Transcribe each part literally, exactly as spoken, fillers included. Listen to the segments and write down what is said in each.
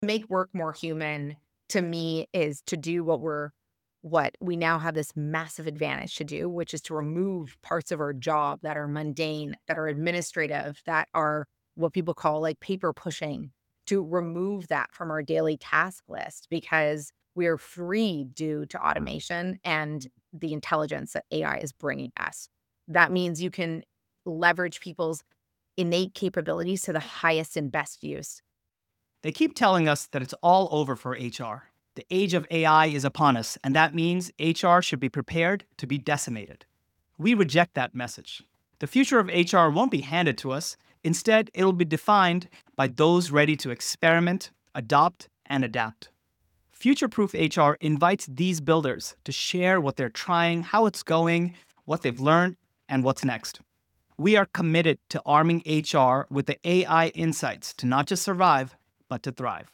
Make work more human to me is to do what we're what we now have this massive advantage to do, which is to remove parts of our job that are mundane, that are administrative, that are what people call like paper pushing, to remove that from our daily task list because we are free due to automation and the intelligence that A I is bringing us. That means you can leverage people's innate capabilities to the highest and best use. They keep telling us that it's all over for H R. The age of A I is upon us, and that means H R should be prepared to be decimated. We reject that message. The future of H R won't be handed to us. Instead, it'll be defined by those ready to experiment, adopt, and adapt. Future Proof H R invites these builders to share what they're trying, how it's going, what they've learned, and what's next. We are committed to arming H R with the A I insights to not just survive, but to thrive.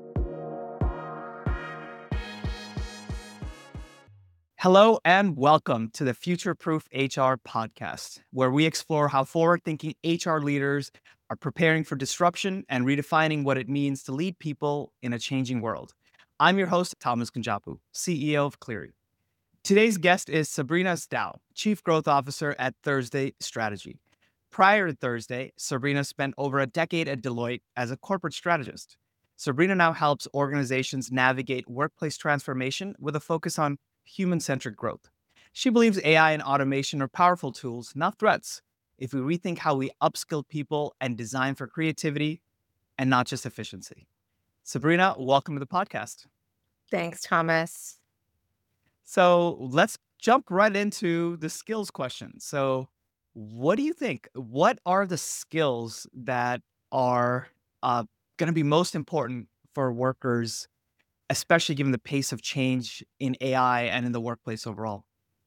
Hello and welcome to the Future Proof H R podcast, where we explore how forward-thinking H R leaders are preparing for disruption and redefining what it means to lead people in a changing world. I'm your host, Thomas Kunjapu, C E O of Cleary. Today's guest is Sabrina Stow, Chief Growth Officer at Thursday Strategy. Prior to Thursday, Sabrina spent over a decade at Deloitte as a corporate strategist. Sabrina now helps organizations navigate workplace transformation with a focus on human-centric growth. She believes A I and automation are powerful tools, not threats, if we rethink how we upskill people and design for creativity and not just efficiency. Sabrina, welcome to the podcast. Thanks, Thomas. So let's jump right into the skills question. So what do you think? What are the skills that are uh, going to be most important for workers, especially given the pace of change in A I and in the workplace overall?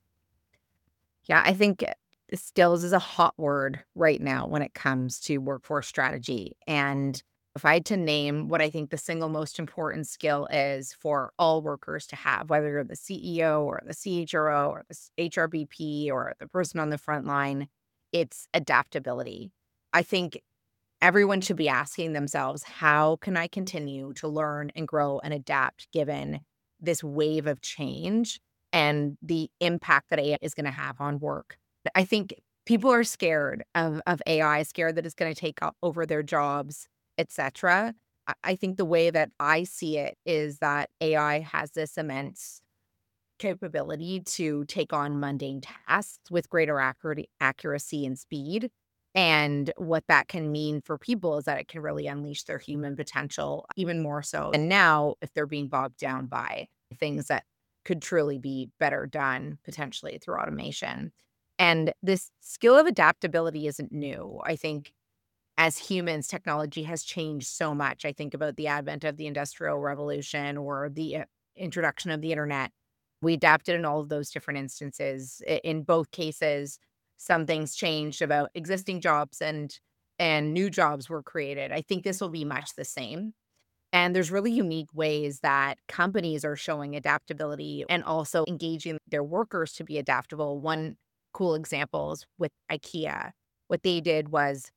Yeah, I think skills is a hot word right now when it comes to workforce strategy. And if I had to name what I think the single most important skill is for all workers to have, whether you're the C E O or the C H R O or the H R B P or the person on the front line, it's adaptability. I think everyone should be asking themselves, how can I continue to learn and grow and adapt given this wave of change and the impact that A I is going to have on work? I think people are scared of, of A I, scared that it's going to take o- over their jobs, et cetera. I I think the way that I see it is that A I has this immense capability to take on mundane tasks with greater accuracy accuracy and speed. And what that can mean for people is that it can really unleash their human potential even more so. And now, if they're being bogged down by things that could truly be better done potentially through automation. And this skill of adaptability isn't new. I think as humans, technology has changed so much. I think about the advent of the Industrial Revolution or the uh, introduction of the internet. We adapted in all of those different instances. I- In both cases, some things changed about existing jobs and and new jobs were created. I think this will be much the same. And there's really unique ways that companies are showing adaptability and also engaging their workers to be adaptable. One cool example is with IKEA. What they did was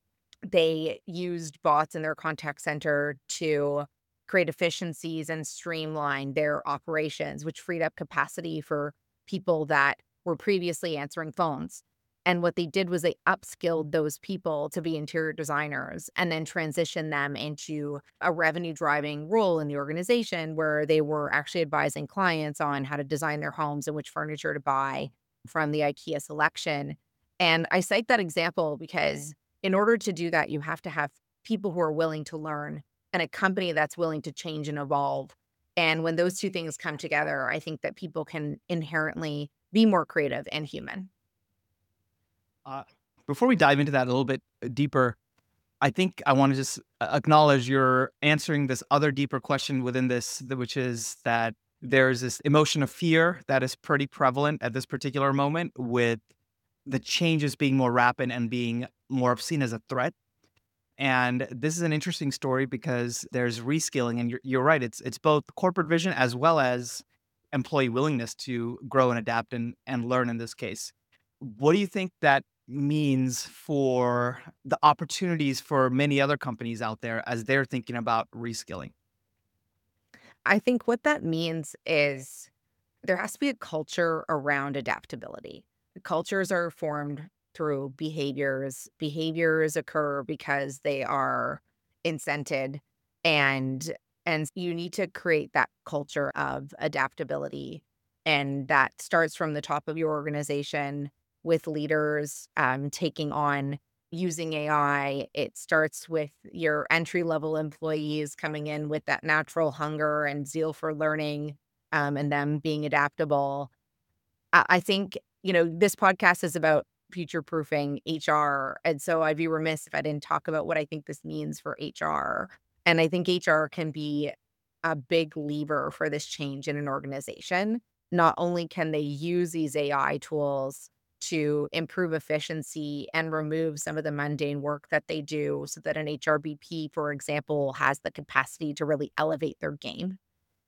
they used bots in their contact center to create efficiencies and streamline their operations, which freed up capacity for people that were previously answering phones. And what they did was they upskilled those people to be interior designers and then transitioned them into a revenue driving role in the organization where they were actually advising clients on how to design their homes and which furniture to buy from the IKEA selection. And I cite that example because in order to do that, you have to have people who are willing to learn and a company that's willing to change and evolve. And when those two things come together, I think that people can inherently be more creative and human. Uh, Before we dive into that a little bit uh, deeper, I think I want to just uh, acknowledge you're answering this other deeper question within this, th- which is that there's this emotion of fear that is pretty prevalent at this particular moment, with the changes being more rapid and being more seen as a threat. And this is an interesting story because there's reskilling, and you're, you're right. It's it's both corporate vision as well as employee willingness to grow and adapt and, and learn in this case. What do you think that means for the opportunities for many other companies out there as they're thinking about reskilling? I think what that means is there has to be a culture around adaptability. Cultures are formed through behaviors. Behaviors occur because they are incented, and and you need to create that culture of adaptability. And that starts from the top of your organization with leaders um, taking on using A I. It starts with your entry level employees coming in with that natural hunger and zeal for learning, um, and them being adaptable. I, I think, you know, this podcast is about future proofing H R. And so I'd be remiss if I didn't talk about what I think this means for H R. And I think H R can be a big lever for this change in an organization. Not only can they use these A I tools to improve efficiency and remove some of the mundane work that they do so that an H R B P, for example, has the capacity to really elevate their game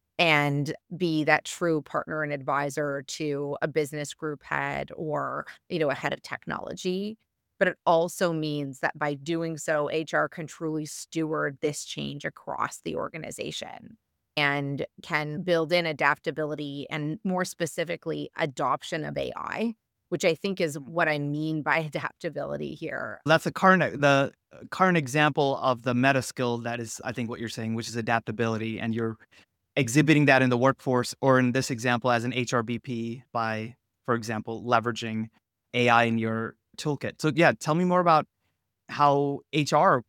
and be that true partner and advisor to a business group head or, you know, a head of technology. But it also means that by doing so, H R can truly steward this change across the organization and can build in adaptability and more specifically adoption of A I, which I think is what I mean by adaptability here. That's a current the current example of the meta skill that is, I think, what you're saying, which is adaptability, and you're exhibiting that in the workforce, or in this example, as an H R B P by, for example, leveraging A I in your toolkit. So, yeah, tell me more about how H R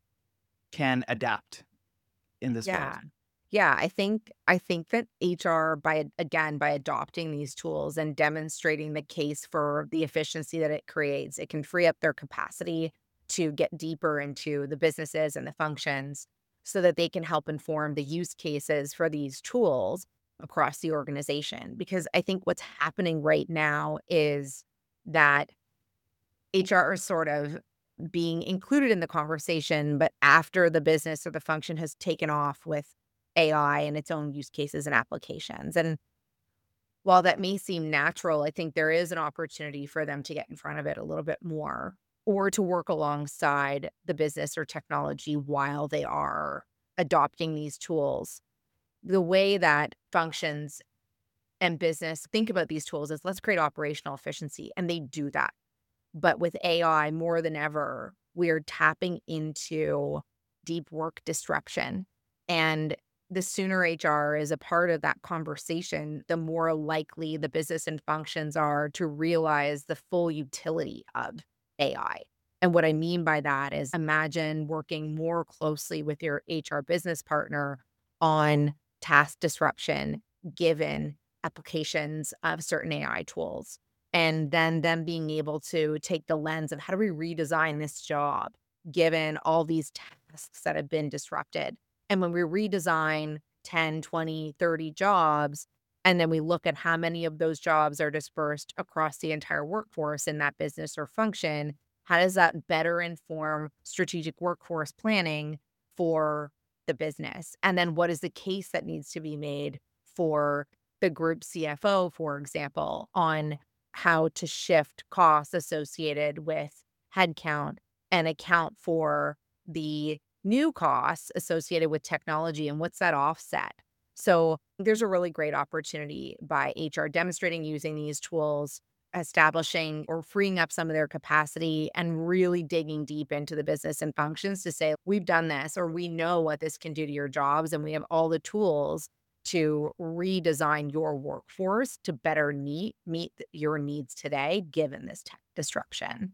can adapt in this world. Yeah. Yeah, I think I think that H R by again, by adopting these tools and demonstrating the case for the efficiency that it creates, it can free up their capacity to get deeper into the businesses and the functions so that they can help inform the use cases for these tools across the organization. Because I think what's happening right now is that H R is sort of being included in the conversation, but after the business or the function has taken off with A I and its own use cases and applications. And while that may seem natural, I think there is an opportunity for them to get in front of it a little bit more or to work alongside the business or technology while they are adopting these tools. The way that functions and business think about these tools is let's create operational efficiency, and they do that. But with A I more than ever, we're tapping into deep work disruption. And the sooner H R is a part of that conversation, the more likely the business and functions are to realize the full utility of A I. And what I mean by that is imagine working more closely with your H R business partner on task disruption given applications of certain A I tools, and then them being able to take the lens of how do we redesign this job given all these tasks that have been disrupted. And when we redesign ten, twenty, thirty jobs, and then we look at how many of those jobs are dispersed across the entire workforce in that business or function, how does that better inform strategic workforce planning for the business? And then what is the case that needs to be made for the group C F O, for example, on how to shift costs associated with headcount and account for the new costs associated with technology and what's that offset? So there's a really great opportunity by H R demonstrating using these tools, establishing or freeing up some of their capacity and really digging deep into the business and functions to say, we've done this or we know what this can do to your jobs and we have all the tools to redesign your workforce to better meet meet th- your needs today given this tech disruption.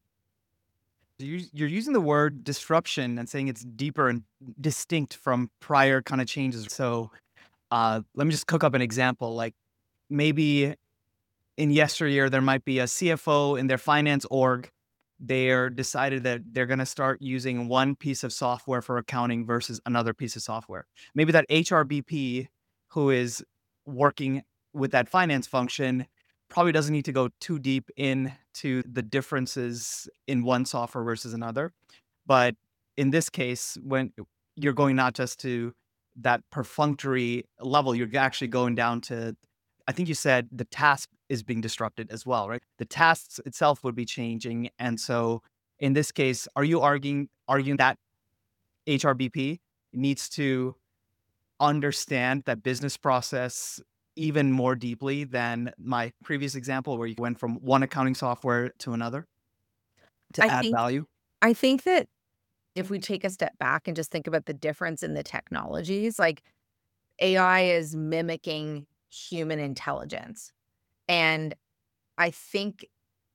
You- You're using the word disruption and saying it's deeper and distinct from prior kind of changes. So, uh, let me just cook up an example. Like, maybe in yesteryear, there might be a C F O in their finance org. They're decided that they're going to start using one piece of software for accounting versus another piece of software. Maybe that H R B P who is working with that finance function probably doesn't need to go too deep into the differences in one software versus another. But in this case, when you're going not just to that perfunctory level, you're actually going down to, I think you said the task is being disrupted as well, right? The tasks itself would be changing. And so in this case, are you arguing arguing that H R B P needs to understand that business process even more deeply than my previous example where you went from one accounting software to another I to add think value? I think that if we take a step back and just think about the difference in the technologies, like A I is mimicking human intelligence. And I think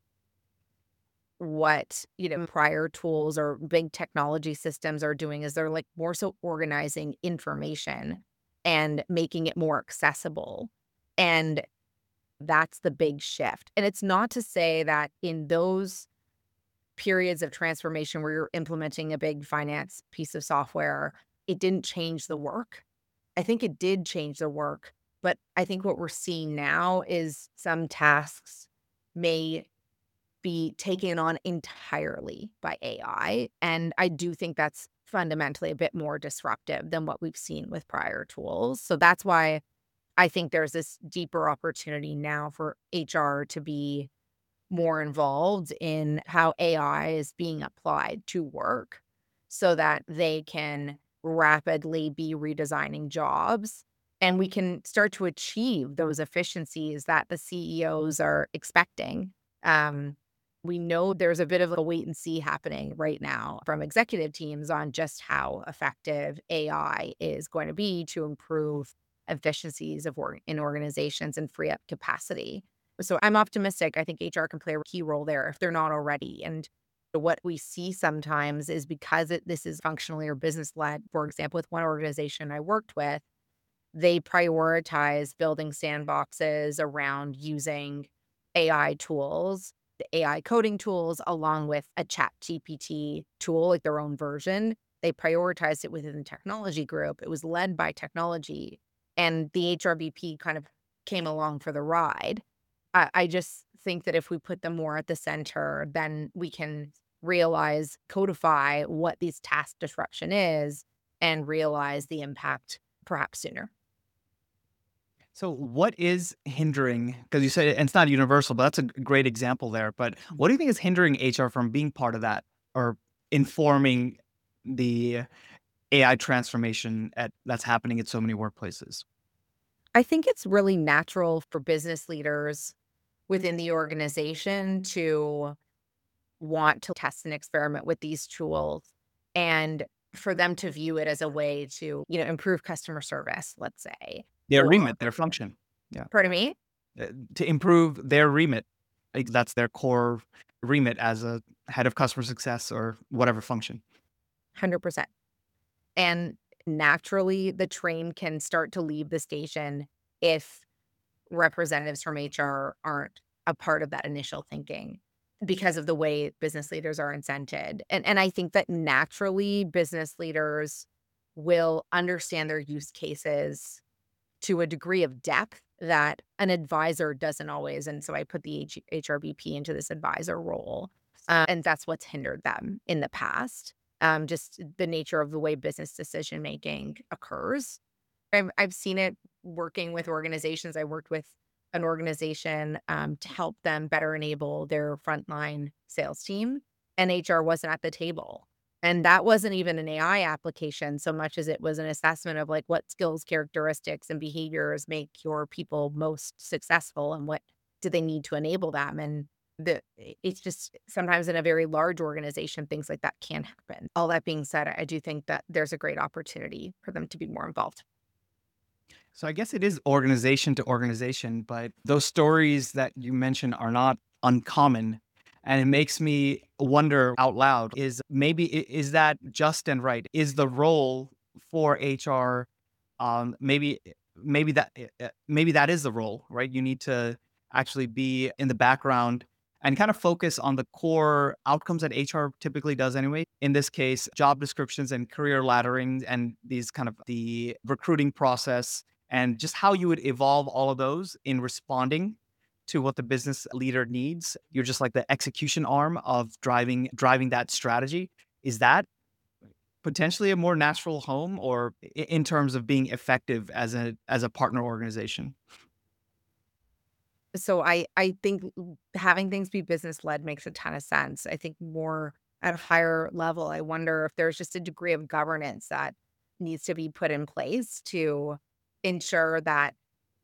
what, you know, prior tools or big technology systems are doing is they're like more so organizing information and making it more accessible. And that's the big shift. And it's not to say that in those periods of transformation where you're implementing a big finance piece of software, it didn't change the work. I think it did change the work, but I think what we're seeing now is some tasks may be taken on entirely by A I, and I do think that's fundamentally a bit more disruptive than what we've seen with prior tools. So that's why I think there's this deeper opportunity now for H R to be more involved in how A I is being applied to work so that they can rapidly be redesigning jobs and we can start to achieve those efficiencies that the C E Os are expecting. Um, we know there's a bit of a wait and see happening right now from executive teams on just how effective A I is going to be to improve efficiencies of work in organizations and free up capacity. So I'm optimistic. I think H R can play a key role there if they're not already. And what we see sometimes is because it, this is functionally or business led, for example, with one organization I worked with, they prioritize building sandboxes around using A I tools, the A I coding tools, along with a chat G P T tool, like their own version. They prioritized it within the technology group. It was led by technology. And the H R B P kind of came along for the ride. I, I just think that if we put them more at the center, then we can realize, codify what these task disruption is and realize the impact perhaps sooner. So, what is hindering? Because you said and it's not universal, but that's a g- great example there. But what do you think is hindering H R from being part of that or informing the A I transformation at that's happening at so many workplaces? I think it's really natural for business leaders within the organization to want to test and experiment with these tools and for them to view it as a way to, you know, improve customer service, let's say, Their or remit, their function. Yeah. pardon me? Uh, to improve their remit. Like, that's their core remit as a head of customer success or whatever function. one hundred percent. And naturally, the train can start to leave the station if representatives from H R aren't a part of that initial thinking because of the way business leaders are incented. And and I think that naturally business leaders will understand their use cases to a degree of depth that an advisor doesn't always. And so I put the H- HRBP into this advisor role. Uh, and that's what's hindered them in the past. Um, just the nature of the way business decision making occurs. I've I've seen it working with organizations. I worked with an organization, um, to help them better enable their frontline sales team, and H R wasn't at the table. And that wasn't even an A I application so much as it was an assessment of, like, what skills, characteristics, and behaviors make your people most successful, and what do they need to enable them, and the I it's just sometimes in a very large organization, things like that can happen. All that being said, I do think that there's a great opportunity for them to be more involved. So I guess it is organization to organization, but those stories that you mentioned are not uncommon. And it makes me wonder out loud, is maybe i- is that just and right? Is the role for H R um maybe maybe that uh, maybe that is the role, right? You need to actually be in the background and kind of focus on the core outcomes that H R typically does anyway. In this case, job descriptions and career laddering and these kind of the recruiting process and just how you would evolve all of those in responding to what the business leader needs. You're just like the execution arm of driving driving that strategy. Is that potentially a more natural home or i- in terms of being effective as a as a partner organization? So I I think l having things be business led makes a ton of sense. I think more at a higher level, I wonder if there's just a degree of governance that needs to be put in place to ensure that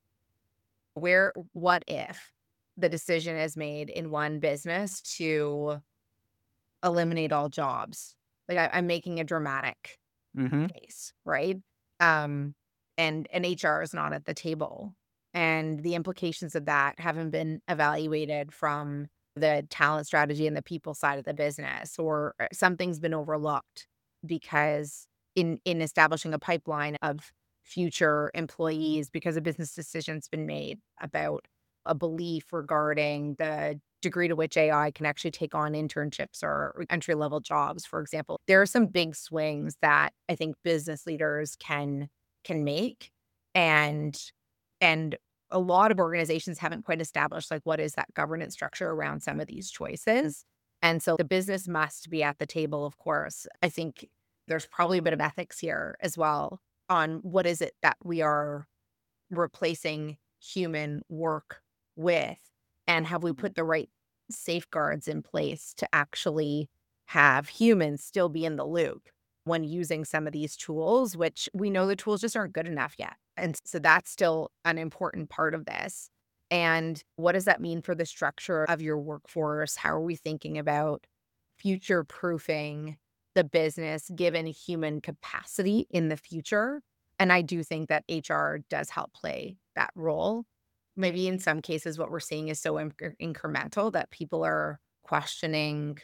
where what if the decision is made in one business to eliminate all jobs? Like, I I'm making a dramatic Hmm. case, right? Um, and and H R is not at the table, and the implications of that haven't been evaluated from the talent strategy and the people side of the business, or uh, something's been overlooked because in in establishing a pipeline of future employees because a business decision's been made about a belief regarding the degree to which A I can actually take on internships or entry level jobs, for example. There are some big swings that I think business leaders can can make, and and a lot of organizations haven't quite established like what is that governance structure around some of these choices. And so the business must be at the table, of course. I think there's probably a bit of ethics here as well on what is it that we are replacing human work with, and have we put the right safeguards in place to actually have humans still be in the loop when using some of these tools, which we know the tools just aren't good enough yet. And so that's still an important part of this. And what does that mean for the structure of your workforce? How are we thinking about future proofing the business given human capacity in the future? And I do think that H R does help play that role. Maybe in some cases, what we're seeing is so incre incremental that people are questioning,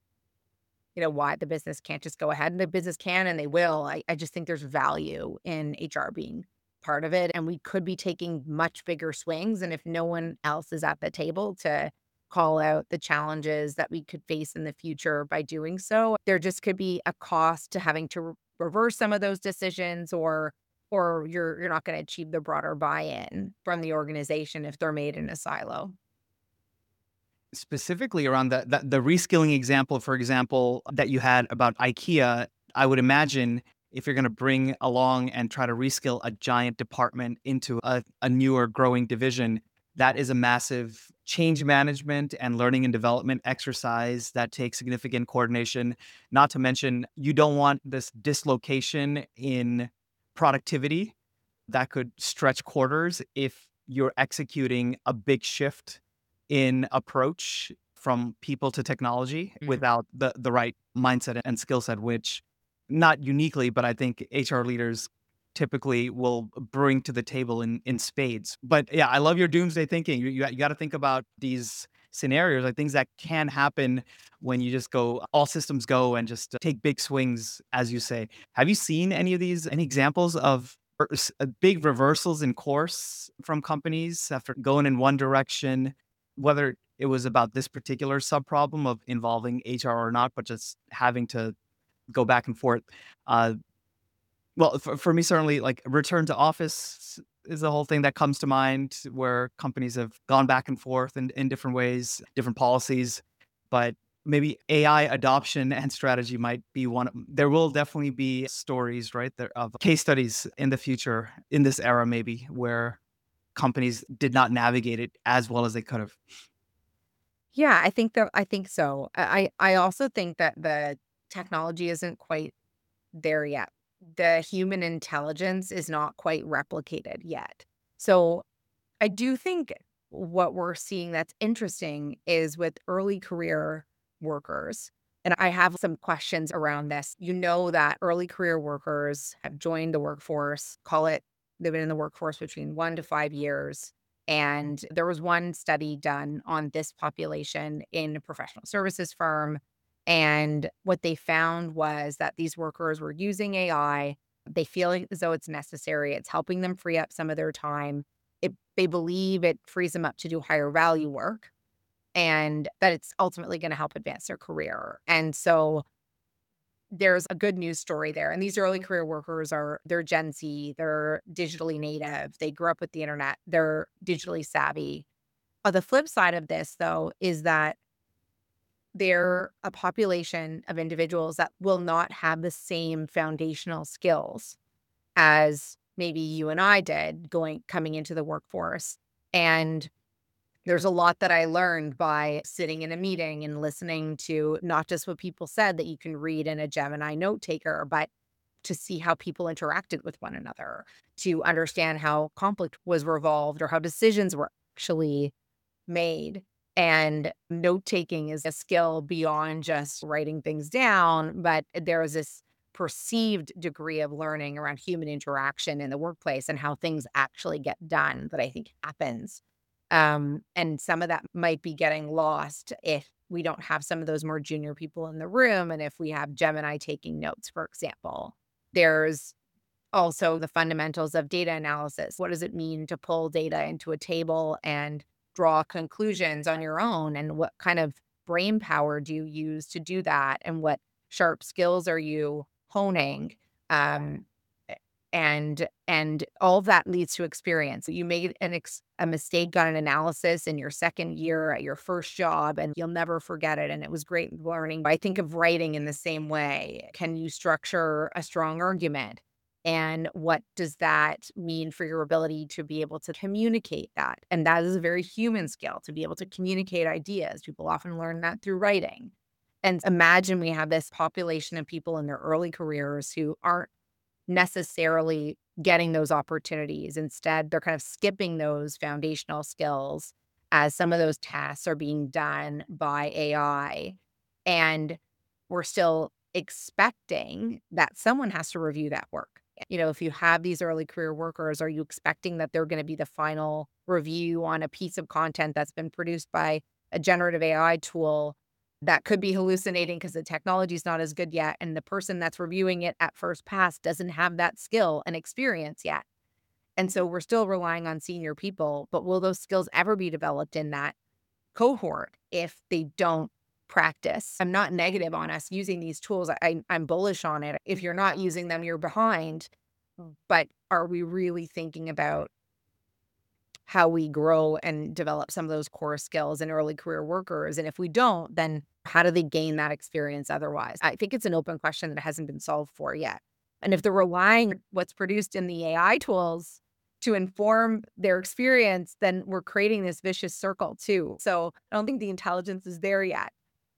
you know, why the business can't just go ahead, and the business can and they will. I I just think there's value in H R being part of it, and we could be taking much bigger swings, and if no one else is at the table to call out the challenges that we could face in the future by doing so, there just could be a cost to having to re reverse some of those decisions, or or you're you're not gonna achieve the broader buy-in from the organization if they're made in a silo. Specifically around the, the the reskilling example, for example, that you had about IKEA, I would imagine if you're going to bring along and try to reskill a giant department into a, a newer growing division, that is a massive change management and learning and development exercise that takes significant coordination. Not to mention, you don't want this dislocation in productivity that could stretch quarters if you're executing a big shift in approach from people to technology Mhm. without the the right mindset and skill set, which not uniquely, but I think H R leaders typically will bring to the table in in spades. But yeah, I love your doomsday thinking. You you, you got to think about these scenarios, like things that can happen when you just go all systems go and just take big swings, as you say. Have you seen any of these? Any examples of er, s- uh, big reversals in course from companies after going in one direction, whether it was about this particular subproblem of involving H R or not, but just having to go back and forth. Uh, well, for, for me, certainly, like return to office is the whole thing that comes to mind, where companies have gone back and forth in, in different ways, different policies. But maybe A I adoption and strategy might be one. of- There will definitely be stories, right, there of case studies in the future, in this era, maybe where companies did not navigate it as well as they could have. Yeah, I think that I think so. I I I also think that the technology isn't quite there yet. The human intelligence is not quite replicated yet. So I do think what we're seeing that's interesting is with early career workers. And I have some questions around this. You know that early career workers have joined the workforce, call it they've been in the workforce between one to five years. And there was one study done on this population in a professional services firm. And what they found was that these workers were using A I. They feel like as though it's necessary. It's helping them free up some of their time. It they believe it frees them up to do higher value work, and that it's ultimately gonna help advance their career. And so there's a good news story there. And these early career workers are they're Gen Z, they're digitally native, they grew up with the internet, they're digitally savvy. Uh, the flip side of this, though, is that they're a population of individuals that will not have the same foundational skills as maybe you and I did going coming into the workforce. And there's a lot that I learned by sitting in a meeting and listening to not just what people said that you can read in a Gemini note taker, but to see how people interacted with one another, to understand how conflict was resolved or how decisions were actually made. And note taking is a skill beyond just writing things down, but there is this perceived degree of learning around human interaction in the workplace and how things actually get done that I think happens. Um, and some of that might be getting lost if we don't have some of those more junior people in the room. And if we have Gemini taking notes, for example, there's also the fundamentals of data analysis. What does it mean to pull data into a table and draw conclusions on your own? And what kind of brain power do you use to do that? And what sharp skills are you honing? Um, a- and and all of that leads to experience. You made an ex- a mistake on an analysis in your second year at your first job, and you'll never forget it. And it was great learning. I think of writing in the same way. Can you structure a strong argument? And what does that mean for your ability to be able to communicate that? And that is a very human skill to be able to communicate ideas. People often learn that through writing. And imagine we have this population of people in their early careers who aren't necessarily getting those opportunities. Instead, they're kind of skipping those foundational skills as some of those tasks are being done by A I. And we're still expecting that someone has to review that work. You know, if you have these early career workers, are you expecting that they're going to be the final review on a piece of content that's been produced by a generative A I tool that could be hallucinating because the technology is not as good yet, and the person that's reviewing it at first pass doesn't have that skill and experience yet? And so we're still relying on senior people, but will those skills ever be developed in that cohort if they don't practice? I'm not negative on us using these tools. I, I'm bullish on it. If you're not using them, you're behind. But are we really thinking about how we grow and develop some of those core skills in early career workers? And if we don't, then how do they gain that experience otherwise? I think it's an open question that hasn't been solved for yet. And if they're relying on what's produced in the A I tools to inform their experience, then we're creating this vicious circle too. So I don't think the intelligence is there yet.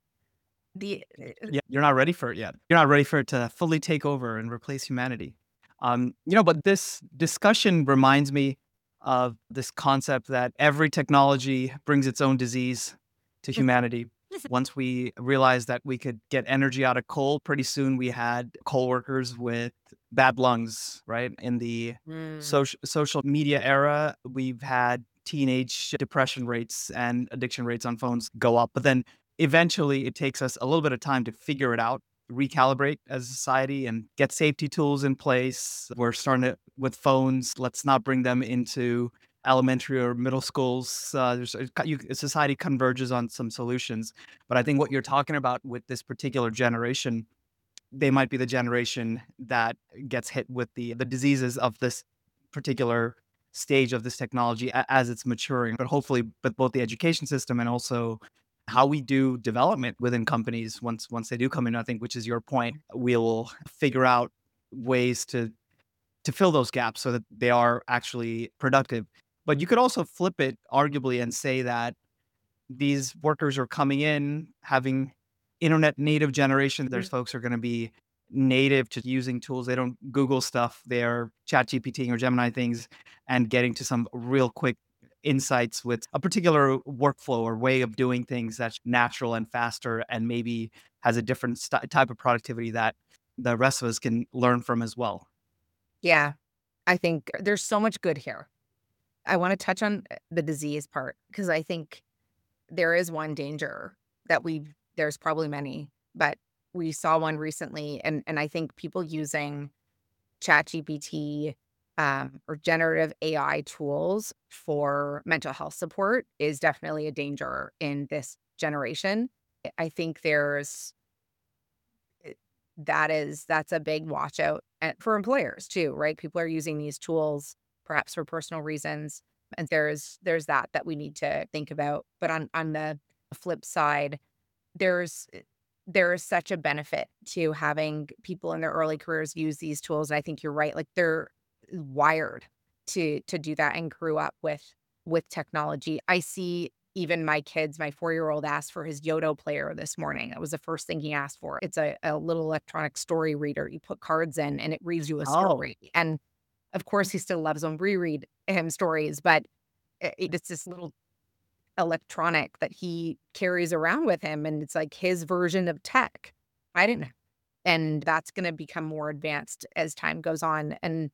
The Yeah, you're not ready for it yet. You're not ready for it to fully take over and replace humanity. Um, you know, but this discussion reminds me of this concept that every technology brings its own disease to humanity. Once we realized that we could get energy out of coal, pretty soon we had coal workers with bad lungs, right? In the Mm. social social media era, we've had teenage depression rates and addiction rates on phones go up. But then eventually it takes us a little bit of time to figure it out, recalibrate as a society and get safety tools in place. We're starting to, with phones, let's not bring them into elementary or middle schools. Uh, there's a, you, society converges on some solutions. But I think what you're talking about with this particular generation, they might be the generation that gets hit with the the diseases of this particular stage of this technology a- as it's maturing. But hopefully, with both the education system and also how we do development within companies once once they do come in, I think, which is your point, we'll figure out ways to to fill those gaps so that they are actually productive. But you could also flip it arguably and say that these workers are coming in having internet native generation. There's folks who are going to be native to using tools. They don't Google stuff. They're chat GPTing or Gemini things and getting to some real quick insights with a particular workflow or way of doing things that's natural and faster and maybe has a different st- type of productivity that the rest of us can learn from as well. Yeah, I think there's so much good here. I want to touch on uh, the disease part because I think there is one danger that we've there's probably many, but we saw one recently, and and I think people using ChatGPT, um, or generative A I tools for mental health support is definitely a danger in this generation. I I think there's eh, that is that's a big watch out and for employers too, right? People are using these tools perhaps for personal reasons, and there's there's that that we need to think about. But on on the flip side, there's eh, there is such a benefit to having people in their early careers use these tools. And I think you're right. Like they're wired to to do that and grew up with with technology. I see even my kids, my four-year-old asked for his Yoto player this morning. That was the first thing he asked for. It's a, a little electronic story reader. You put cards in and it reads you a Oh, story. And of course, he still loves them reread him stories, but i- it's this little electronic that he carries around with him. And it's like his version of tech. I didn't know. And that's going to become more advanced as time goes on. And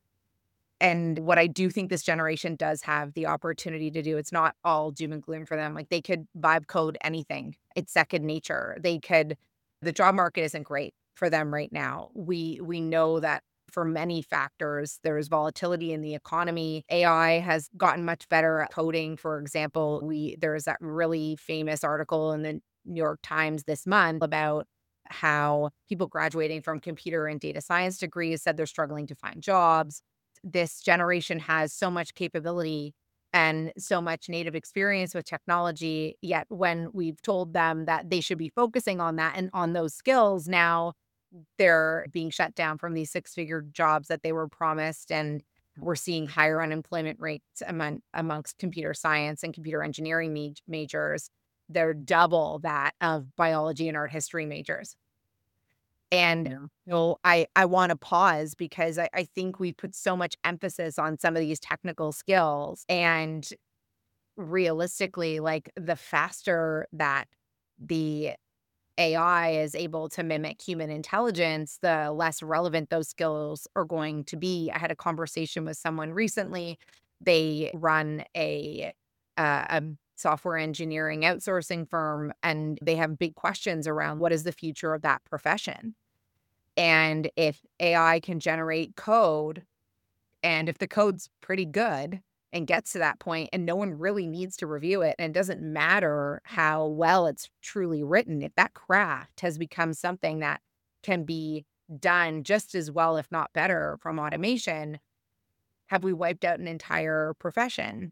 and what I do think this generation does have the opportunity to do, it's not all doom and gloom for them. Like they could vibe code anything. It's second nature. They could, the job market isn't great for them right now. We we know that for many factors, there's volatility in the economy. A I has gotten much better at coding. For example, we there's that really famous article in the New York Times this month about how people graduating from computer and data science degrees said they're struggling to find jobs. This generation has so much capability and so much native experience with technology. Yet when we've told them that they should be focusing on that and on those skills, now they're being shut down from these six-figure jobs that they were promised. And we're seeing higher unemployment rates among, amongst computer science and computer engineering ma- majors. They're double that of biology and art history majors. And, yeah. you know, I I wanna pause because I I think we put so much emphasis on some of these technical skills, and realistically, like, the faster that the A I is able to mimic human intelligence, the less relevant those skills are going to be. I had a conversation with someone recently. They run a, uh, um, software engineering outsourcing firm, and they have big questions around what is the future of that profession. And if A I can generate code, and if the code's pretty good and gets to that point and no one really needs to review it, and it doesn't matter how well it's truly written, if that craft has become something that can be done just as well, if not better, from automation, have we wiped out an entire profession?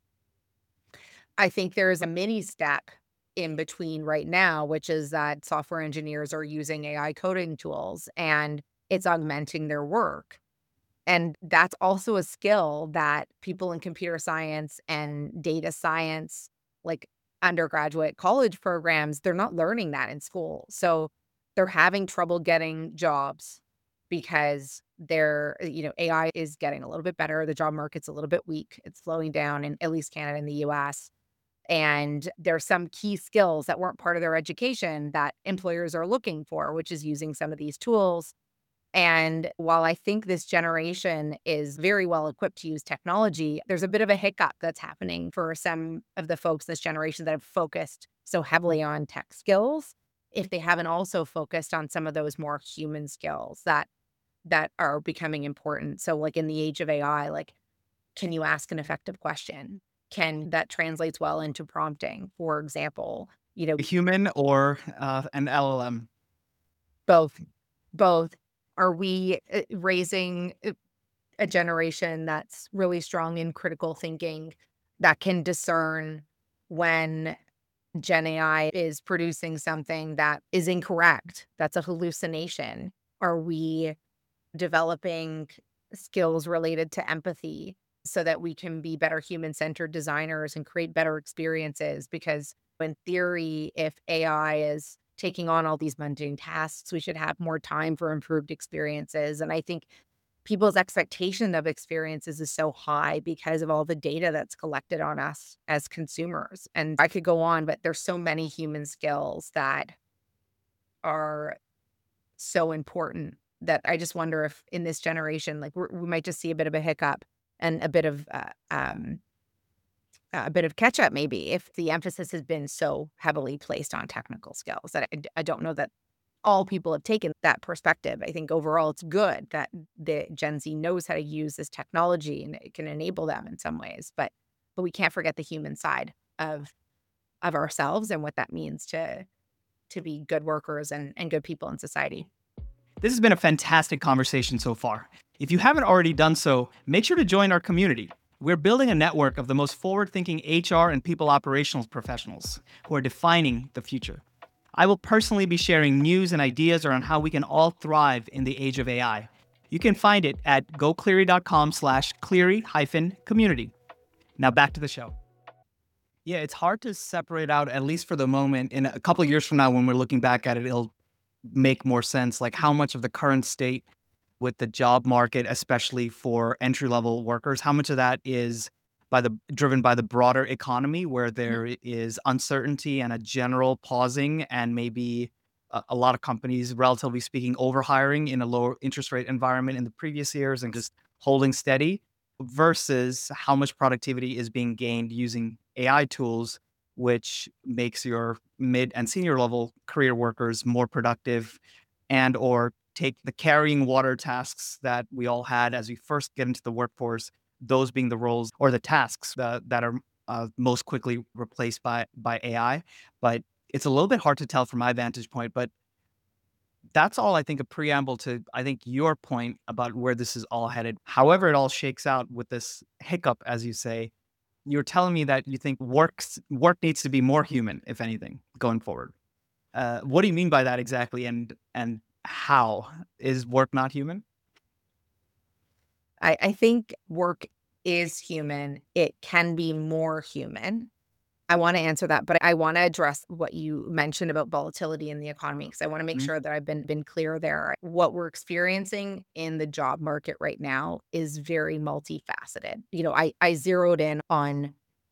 I think there's a mini step in between right now, which is that software engineers are using A I coding tools and it's augmenting their work. And that's also a skill that people in computer science and data science, like undergraduate college programs, they're not learning that in school. So they're having trouble getting jobs because they're, you know, A I is getting a little bit better. The job market's a little bit weak. It's slowing down in at least Canada and the U S. And there's some key skills that weren't part of their education that employers are looking for, which is using some of these tools. And while I think this generation is very well equipped to use technology, there's a bit of a hiccup that's happening for some of the folks this generation that have focused so heavily on tech skills. If they haven't also focused on some of those more human skills that that are becoming important. So like in the age of A I, like can you ask an effective question? Can that translates well into prompting, for example, you know, A human or uh, an L L M? both, both. Are we uh, raising uh, a generation that's really strong in critical thinking that can discern when Gen A I is producing something that is incorrect, that's a hallucination? Are we developing skills related to empathy so that we can be better human-centered designers and create better experiences? Because in theory, if A I is taking on all these mundane tasks, we should have more time for improved experiences. And I think people's expectation of experiences is so high because of all the data that's collected on us as consumers. And I could go on, but there's so many human skills that are so important that I just wonder if in this generation, like we're, we might just see a bit of a hiccup and a bit of uh, um, a bit of catch up, maybe if the emphasis has been so heavily placed on technical skills that I, I don't know that all people have taken that perspective. I think overall it's good that the Gen Z knows how to use this technology and it can enable them in some ways, but but we can't forget the human side of of ourselves and what that means to to be good workers and, and good people in society. This has been a fantastic conversation so far. If you haven't already done so, make sure to join our community. We're building a network of the most forward-thinking H R and people operations professionals who are defining the future. I will personally be sharing news and ideas around how we can all thrive in the age of A I. You can find it at gocleary.com slash cleary hyphen community. Now back to the show. Yeah, it's hard to separate out, at least for the moment. In a couple of years from now, when we're looking back at it, it'll make more sense. Like how much of the current state with the job market, especially for entry level workers, how much of that is by the driven by the broader economy, where Mhm. there is uncertainty and a general pausing, and maybe a, a lot of companies, relatively speaking, overhiring in a lower interest rate environment in the previous years and just holding steady, versus how much productivity is being gained using A I tools, which makes your mid and senior level career workers more productive and or take the carrying water tasks that we all had as we first get into the workforce, those being the roles or the tasks that, that are uh, most quickly replaced by by A I. But it's a little bit hard to tell from my vantage point. But that's all, I think, a preamble to, I think, your point about where this is all headed. However, it all shakes out with this hiccup, as you say, you're telling me that you think works work needs to be more human, if anything, going forward. Uh, what do you mean by that exactly? And and how is work not human? I, I think work is human. It can be more human. I want to answer that, but I want to address what you mentioned about volatility in the economy because I want to make Mhm. sure that I've been been clear there. What we're experiencing in the job market right now is very multifaceted. You know, I I zeroed in on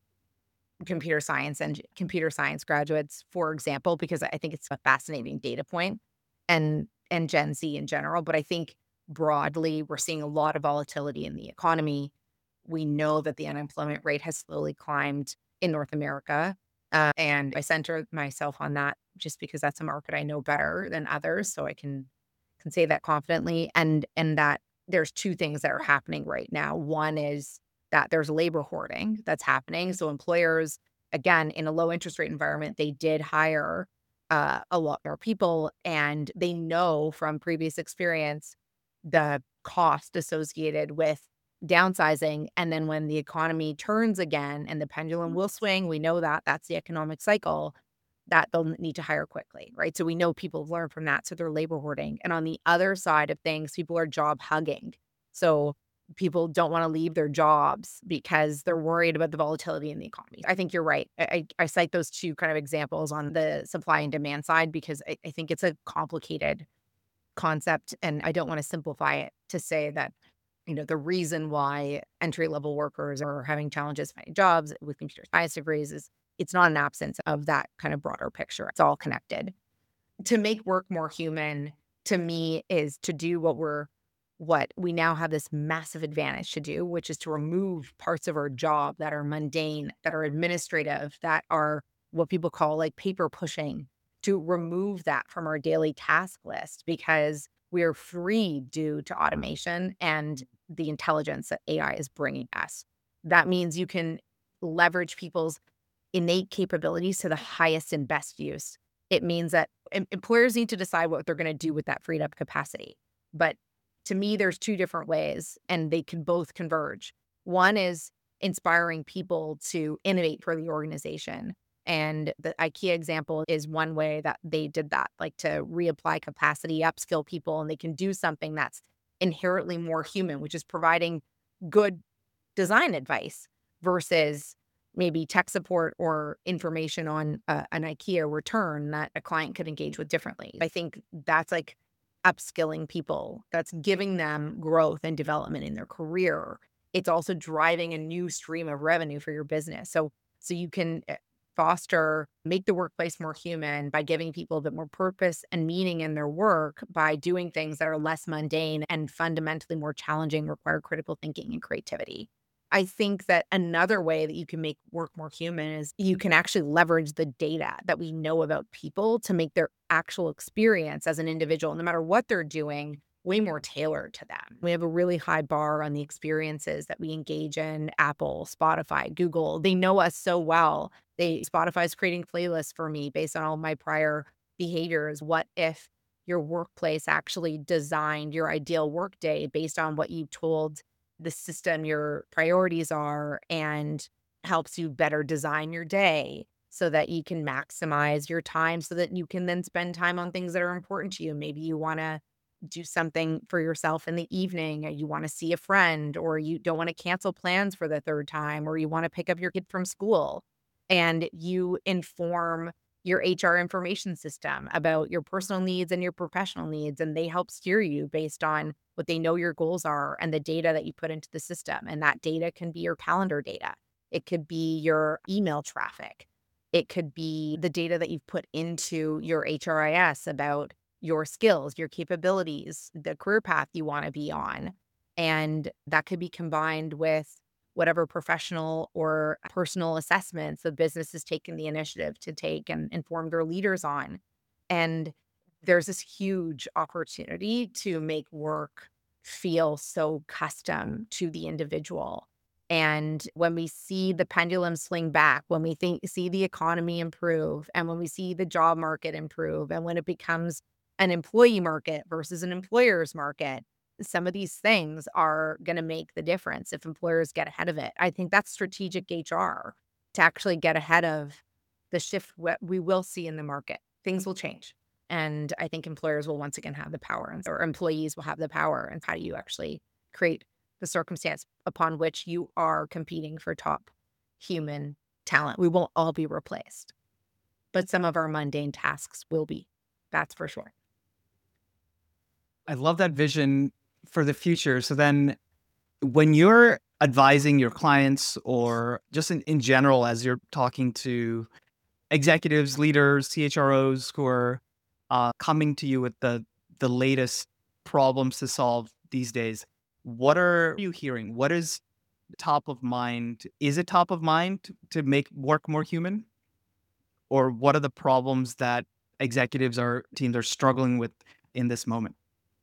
computer science and computer science graduates, for example, because I think it's a fascinating data point and and Gen Z in general. But I think broadly, we're seeing a lot of volatility in the economy. We know that the unemployment rate has slowly climbed in North America. Uh, and I center myself on that just because that's a market I know better than others. So I can can say that confidently. And and that there's two things that are happening right now. One is that there's labor hoarding that's happening. So employers, again, in a low interest rate environment, they did hire uh, a lot more people, and they know from previous experience the cost associated with downsizing. And then when the economy turns again and the pendulum will swing, we know that that's the economic cycle that they'll need to hire quickly, right? So we know people have learned from that. So they're labor hoarding. And on the other side of things, people are job hugging. So people don't want to leave their jobs because they're worried about the volatility in the economy. I think you're right. I, I, I cite those two kind of examples on the supply and demand side because I, I think it's a complicated concept. And I don't want to simplify it to say that, you know, the reason why entry level workers are having challenges finding jobs with computer science degrees is it's not an absence of that kind of broader picture. It's all connected. To make work more human, to me, is to do what we're what we now have this massive advantage to do, which is to remove parts of our job that are mundane, that are administrative, that are what people call like paper pushing, to remove that from our daily task list because we are free due to automation and the intelligence that A I is bringing us. That means you can leverage people's innate capabilities to the highest and best use. It means that em employers need to decide what they're gonna do with that freed up capacity. But to me, there's two different ways, and they can both converge. One is inspiring people to innovate for the organization, and the IKEA example is one way that they did that, like, to reapply capacity, upskill people, and they can do something that's inherently more human, which is providing good design advice versus maybe tech support or information on uh, an IKEA return that a client could engage with differently. I think that's like upskilling people. That's giving them growth and development in their career. It's also driving a new stream of revenue for your business. So so you can uh, foster, make the workplace more human by giving people a bit more purpose and meaning in their work by doing things that are less mundane and fundamentally more challenging, require critical thinking and creativity. I think that another way that you can make work more human is you can actually leverage the data that we know about people to make their actual experience as an individual, no matter what they're doing, way more tailored to them. We have a really high bar on the experiences that we engage in. Apple, Spotify, Google, they know us so well. They Spotify's creating playlists for me based on all my prior behaviors. What if your workplace actually designed your ideal workday based on what you told the system your priorities are and helps you better design your day so that you can maximize your time so that you can then spend time on things that are important to you. Maybe you want to do something for yourself in the evening, or you want to see a friend, or you don't want to cancel plans for the third time, or you want to pick up your kid from school. and you inform your H R information system about your personal needs and your professional needs, and they help steer you based on what they know your goals are and the data that you put into the system. And that data can be your calendar data. It could be your email traffic. It could be the data that you've put into your H R I S about your skills, your capabilities, the career path you want to be on. And that could be combined with whatever professional or personal assessments the business has taken the initiative to take and inform their leaders on. And there's this huge opportunity to make work feel so custom to the individual. And when we see the pendulum swing back, when we think see the economy improve, and when we see the job market improve, and when it becomes an employee market versus an employer's market, some of these things are going to make the difference if employers get ahead of it. I think that's strategic H R to actually get ahead of the shift what we will see in the market. Things will change. And I think employers will once again have the power, and or employees will have the power. And how do you actually create the circumstance upon which you are competing for top human talent? We won't all be replaced, but some of our mundane tasks will be. That's for sure. I love that vision for the future. So then when you're advising your clients or just in, in general, as you're talking to executives, leaders, C H R Os who are uh, coming to you with the the latest problems to solve these days, what are you hearing? What is top of mind? Is it top of mind to make work more human? Or what are the problems that executives or teams are struggling with in this moment?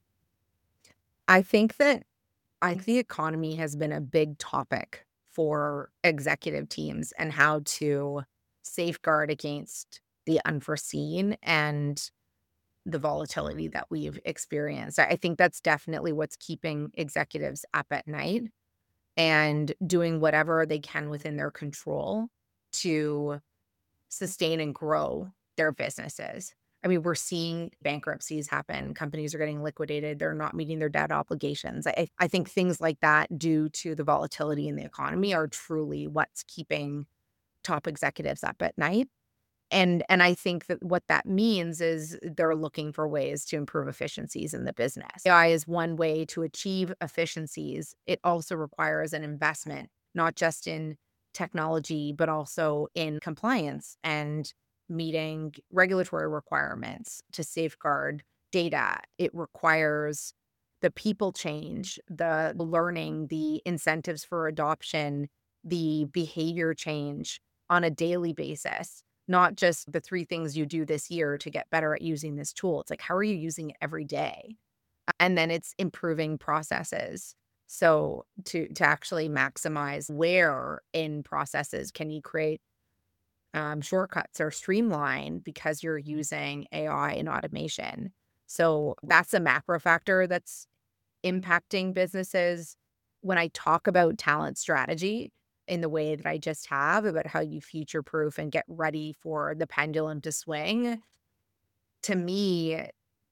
I think that I think the economy has been a big topic for executive teams and how to safeguard against the unforeseen and the volatility that we've experienced. I I think that's definitely what's keeping executives up at night and doing whatever they can within their control to sustain and grow their businesses. I mean, we're seeing bankruptcies happen. Companies are getting liquidated. They're not meeting their debt obligations. I, I think things like that, due to the volatility in the economy, are truly what's keeping top executives up at night. And and I think that what that means is they're looking for ways to improve efficiencies in the business. A I is one way to achieve efficiencies. It also requires an investment, not just in technology, but also in compliance and meeting regulatory requirements to safeguard data. It requires the people change, the learning, the incentives for adoption, the behavior change on a daily basis, not just the three things you do this year to get better at using this tool. It's like, how are you using it every day? And then it's improving processes. So to to actually maximize where in processes can you create um, shortcuts or streamline because you're using A I and automation. So that's a macro factor that's impacting businesses. When I talk about talent strategy in the way that I just have about how you future proof and get ready for the pendulum to swing, to me,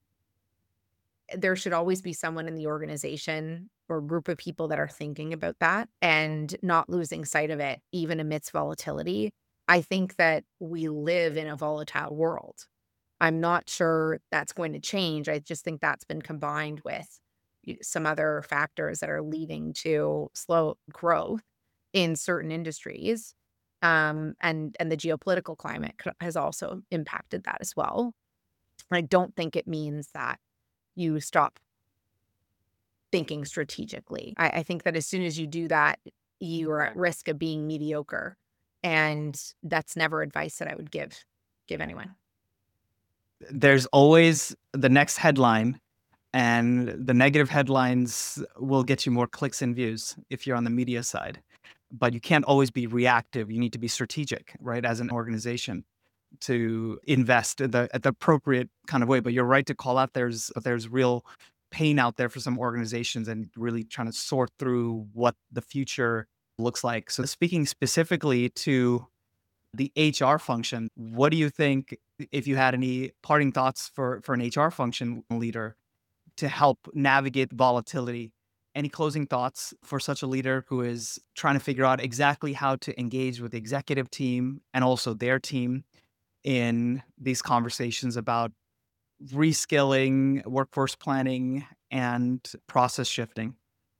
there should always be someone in the organization or group of people that are thinking about that and not losing sight of it, even amidst volatility. I think that we live in a volatile world. I'm not sure that's going to change. I just think that's been combined with y- some other factors that are leading to slow growth in certain industries. Um, and and the geopolitical climate c- has also impacted that as well. I don't think it means that you stop thinking strategically. I, I think that as soon as you do that, you are at risk of being mediocre. And that's never advice that I would give give anyone. There's always the next headline, and the negative headlines will get you more clicks and views if you're on the media side. But you can't always be reactive. You need to be strategic, right, as an organization to invest at the, at the appropriate kind of way. But you're right to call out there's there's real pain out there for some organizations and really trying to sort through what the future looks like. So speaking specifically to the H R function, what do you think, if you had any parting thoughts for, for an H R function leader to help navigate volatility Any closing thoughts for such a leader who is trying to figure out exactly how to engage with the executive team and also their team in these conversations about reskilling, workforce planning, and process shifting?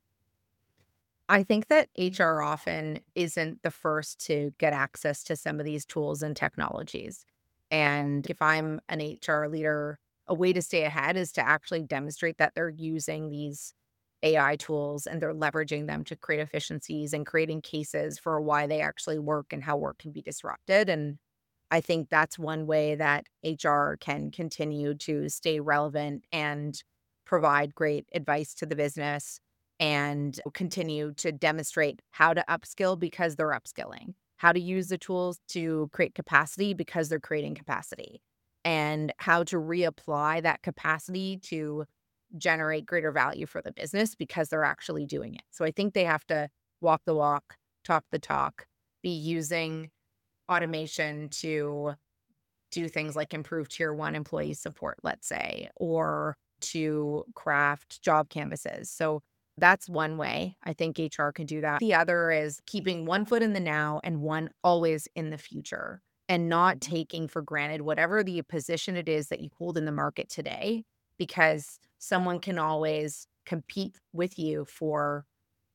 I think that H R often isn't the first to get access to some of these tools and technologies. And if I'm an H R leader, a way to stay ahead is to actually demonstrate that they're using these A I tools and they're leveraging them to create efficiencies and creating cases for why they actually work and how work can be disrupted. And I think that's one way that H R can continue to stay relevant and provide great advice to the business and continue to demonstrate how to upskill because they're upskilling, how to use the tools to create capacity because they're creating capacity, and how to reapply that capacity to generate greater value for the business because they're actually doing it. So I think they have to walk the walk, talk the talk, be using automation to do things like improve tier one employee support, let's say, or to craft job canvases. So that's one way I think H R can do that. The other is keeping one foot in the now and one always in the future and not taking for granted whatever the position it is that you hold in the market today, because someone can always compete with you for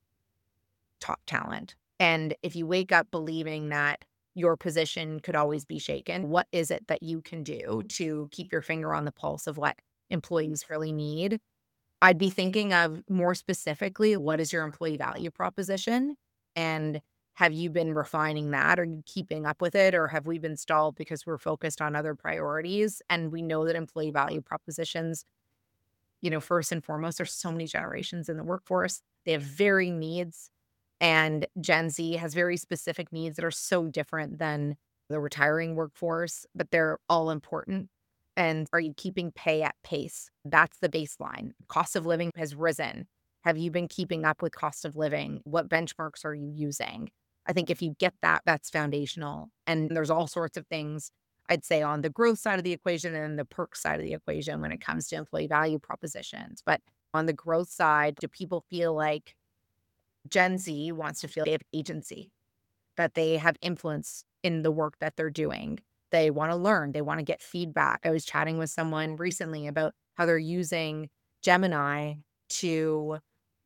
top talent. And if you wake up believing that your position could always be shaken, what is it that you can do to keep your finger on the pulse of what employees really need? I'd be thinking of more specifically, what is your employee value proposition? And have you been refining that? Are you keeping up with it? Or have we been stalled because we're focused on other priorities? And we know that employee value propositions, you know, first and foremost, there's so many generations in the workforce. They have varying needs. And Gen Z has very specific needs that are so different than the retiring workforce, but they're all important. And are you keeping pay at pace? That's the baseline. Cost of living has risen. Have you been keeping up with cost of living? What benchmarks are you using? I think if you get that, that's foundational. And there's all sorts of things, I'd say, on the growth side of the equation and the perk side of the equation when it comes to employee value propositions. But on the growth side, do people feel like Gen Z wants to feel they have agency, that they have influence in the work that they're doing? They want to learn, they want to get feedback. I was chatting with someone recently about how they're using Gemini to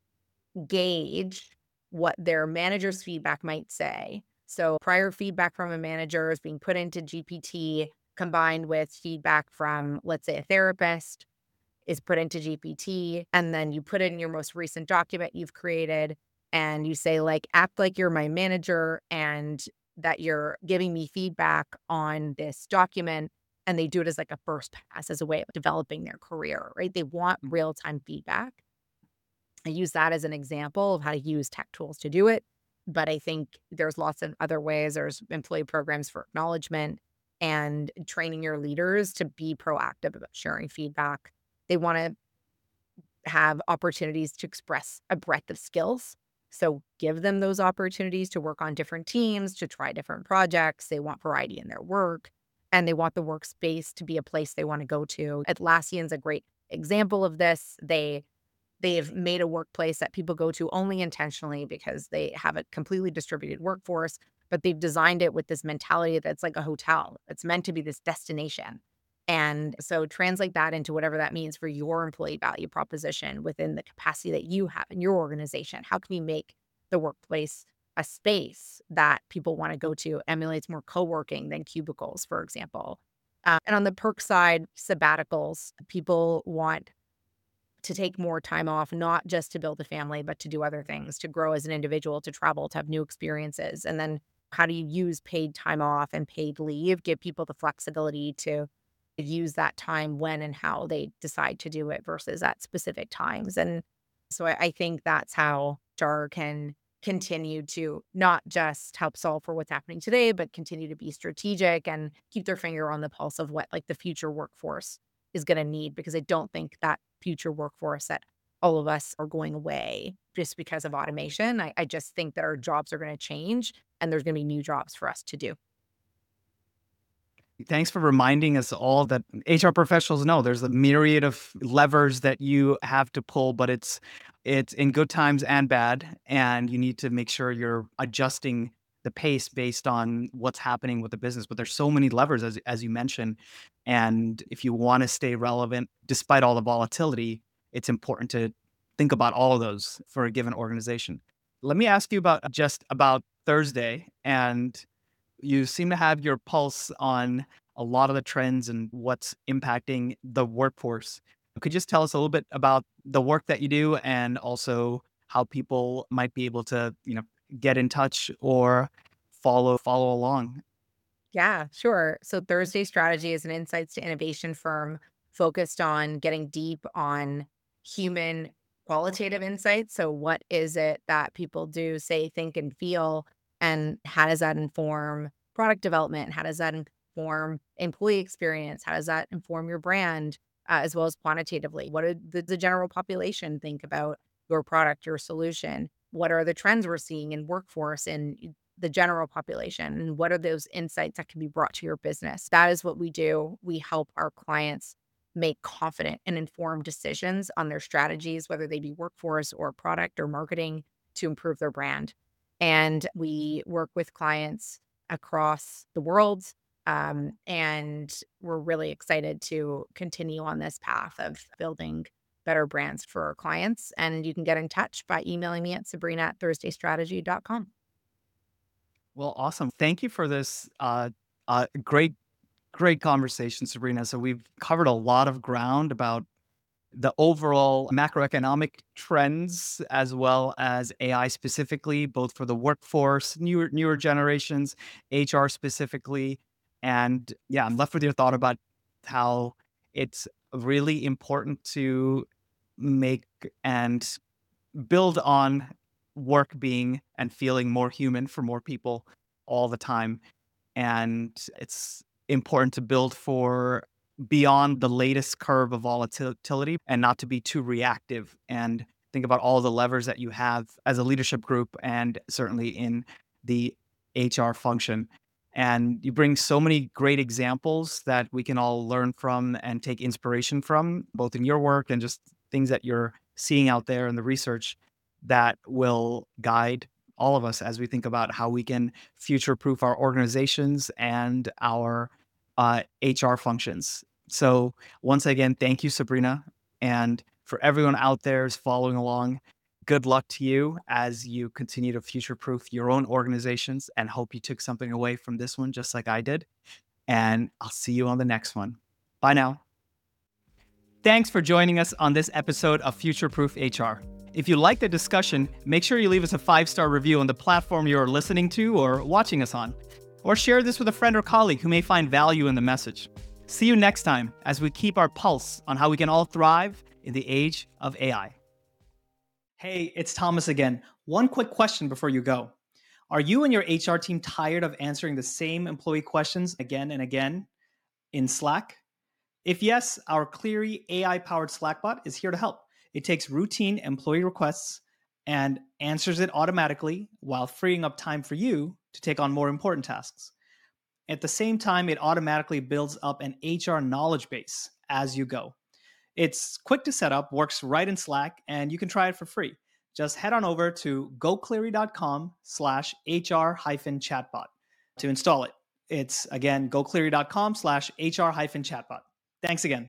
gauge what their manager's feedback might say. So prior feedback from a manager is being put into G P T combined with feedback from, let's say, a therapist is put into G P T, and then you put it in your most recent document you've created, and you say, like, act like you're my manager and that you're giving me feedback on this document. And they do it as like a first pass as a way of developing their career, right? They want real time feedback. I use that as an example of how to use tech tools to do it. But I think there's lots of other ways. There's employee programs for acknowledgement and training your leaders to be proactive about sharing feedback. They want to have opportunities to express a breadth of skills. So give them those opportunities to work on different teams, to try different projects. They want variety in their work, and they want the workspace to be a place they want to go to. Atlassian's a great example of this. They they've made a workplace that people go to only intentionally because they have a completely distributed workforce, but they've designed it with this mentality that's like a hotel. It's meant to be this destination. And so translate that into whatever that means for your employee value proposition within the capacity that you have in your organization. How can you make the workplace a space that people want to go to, emulates more co-working than cubicles, for example? Uh, and on the perk side, sabbaticals, people want to take more time off, not just to build a family, but to do other things, to grow as an individual, to travel, to have new experiences. And then how do you use paid time off and paid leave? Give people the flexibility to use that time when and how they decide to do it versus at specific times. And so I, I think that's how H R can continue to not just help solve for what's happening today, but continue to be strategic and keep their finger on the pulse of what like the future workforce is going to need, because I don't think that future workforce that all of us are going away just because of automation. I, I just think that our jobs are going to change and there's going to be new jobs for us to do. Thanks for reminding us all that H R professionals know there's a myriad of levers that you have to pull, but it's it's in good times and bad, and you need to make sure you're adjusting the pace based on what's happening with the business. But there's so many levers as as you mentioned, and if you want to stay relevant despite all the volatility, it's important to think about all of those for a given organization. Let me ask you about just about Thursday, and you seem to have your pulse on a lot of the trends and what's impacting the workforce. Could you just tell us a little bit about the work that you do and also how people might be able to, you know, get in touch or follow follow along? Yeah, sure. So Thursday Strategy is an insights to innovation firm focused on getting deep on human qualitative insights. So, what is it that people do, say, think, and feel? And how does that inform product development? How does that inform employee experience? How does that inform your brand, uh, as well as quantitatively? What did the, the general population think about your product, your solution? What are the trends we're seeing in workforce and the general population, and what are those insights that can be brought to your business? That is what we do. We help our clients make confident and informed decisions on their strategies, whether they be workforce or product or marketing, to improve their brand. And we work with clients across the world. Um, and we're really excited to continue on this path of building better brands for our clients. And you can get in touch by emailing me at sabrina at thursday strategy dot com. Well, awesome. Thank you for this uh, uh, great, great conversation, Sabrina. So we've covered a lot of ground about the overall macroeconomic trends as well as A I specifically, both for the workforce, newer newer generations, H R specifically. And yeah, I'm left with your thought about how it's really important to make and build on work being and feeling more human for more people all the time. And it's important to build for beyond the latest curve of volatility and not to be too reactive and think about all the levers that you have as a leadership group and certainly in the H R function. And you bring so many great examples that we can all learn from and take inspiration from, both in your work and just things that you're seeing out there in the research that will guide all of us as we think about how we can future proof our organizations and our uh, H R functions. So, once again, thank you, Sabrina. And for everyone out there is following along, good luck to you as you continue to future proof your own organizations and hope you took something away from this one, just like I did. And I'll see you on the next one. Bye now. Thanks for joining us on this episode of Future Proof H R. If you like the discussion, make sure you leave us a five-star review on the platform you're listening to or watching us on. Or share this with a friend or colleague who may find value in the message. See you next time as we keep our pulse on how we can all thrive in the age of A I. Hey, it's Thomas again. One quick question before you go. Are you and your H R team tired of answering the same employee questions again and again in Slack? If yes, our Cleary A I-powered Slack bot is here to help. It takes routine employee requests and answers it automatically while freeing up time for you to take on more important tasks. At the same time, it automatically builds up an H R knowledge base as you go. It's quick to set up, works right in Slack, and you can try it for free. Just head on over to gocleary.com slash HR hyphen chatbot to install it. It's, again, gocleary.com slash HR hyphen chatbot. Thanks again.